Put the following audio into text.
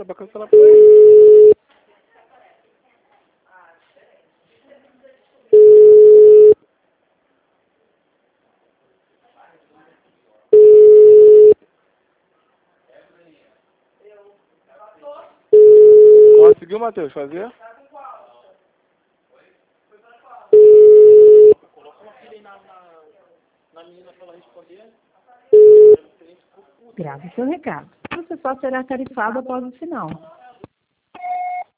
só pra cancelar pra ele. Conseguiu, Matheus, fazer? Coloca uma filha aí na menina pra ela responder. Grave seu recado. O processual será tarifado após o sinal.